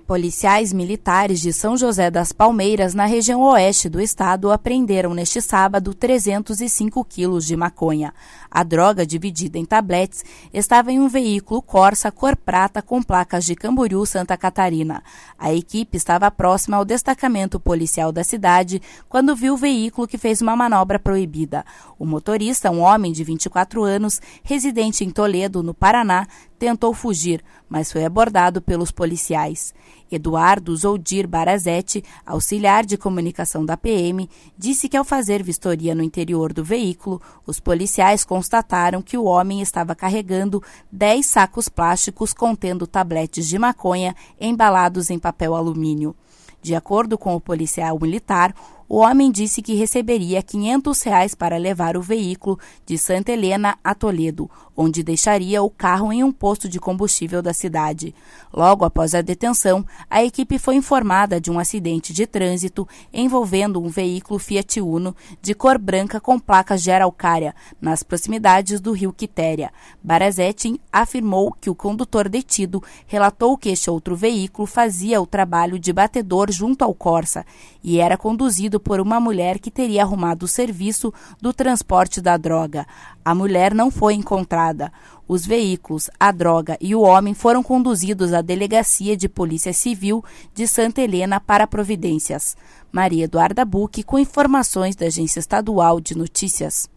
Policiais militares de São José das Palmeiras, na região oeste do estado, apreenderam neste sábado 305 quilos de maconha. A droga, dividida em tabletes, estava em um veículo Corsa cor prata com placas de Camboriú, Santa Catarina. A equipe estava próxima ao destacamento policial da cidade quando viu o veículo, que fez uma manobra proibida. O motorista, um homem de 24 anos, residente em Toledo, no Paraná, tentou fugir, mas foi abordado pelos policiais. Eduardo Zoldir Barazete, auxiliar de comunicação da PM, disse que ao fazer vistoria no interior do veículo, os policiais constataram que o homem estava carregando 10 sacos plásticos contendo tabletes de maconha embalados em papel alumínio. De acordo com o policial militar, o homem disse que receberia R$ 500 para levar o veículo de Santa Helena a Toledo, onde deixaria o carro em um posto de combustível da cidade. Logo após a detenção, a equipe foi informada de um acidente de trânsito envolvendo um veículo Fiat Uno de cor branca com placas de Araucária, nas proximidades do rio Quitéria. Barazete afirmou que o condutor detido relatou que este outro veículo fazia o trabalho de batedor junto ao Corsa e era conduzido por uma mulher que teria arrumado o serviço do transporte da droga. A mulher não foi encontrada. Os veículos, a droga e o homem foram conduzidos à Delegacia de Polícia Civil de Santa Helena para providências. Maria Eduarda Bucchi, com informações da Agência Estadual de Notícias.